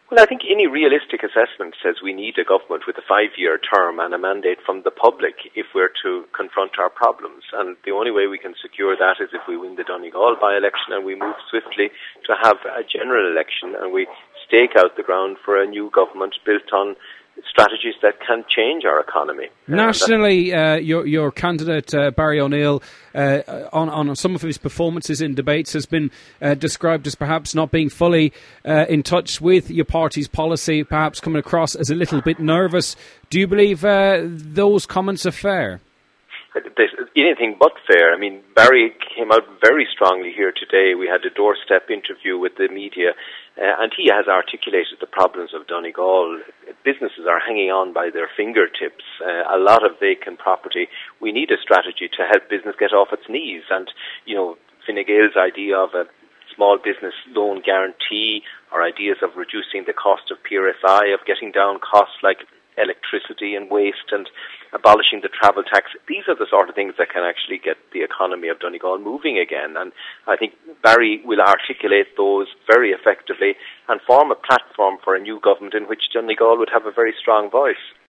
Well, I think any realistic assessment says we need a government with a 5-year term and a mandate from the public if we're to confront our problems. And the only way we can secure that is if we win the Donegal by-election and we move swiftly to have a general election and we stake out the ground for a new government built on strategies that can change our economy. Nationally, your candidate, Barry O'Neill, on some of his performances in debates has been described as perhaps not being fully in touch with your party's policy, perhaps coming across as a little bit nervous. Do you believe those comments are fair? Anything but fair. I mean, Barry came out very strongly here today. We had a doorstep interview with the media, and he has articulated the problems of Donegal. Businesses are hanging on by their fingertips. A lot of vacant property. We need a strategy to help business get off its knees. And, you know, Fine Gael's idea of a small business loan guarantee, or ideas of reducing the cost of PRSI, of getting down costs like electricity and waste and abolishing the travel tax. These are the sort of things that can actually get the economy of Donegal moving again. And I think Barry will articulate those very effectively and form a platform for a new government in which Donegal would have a very strong voice.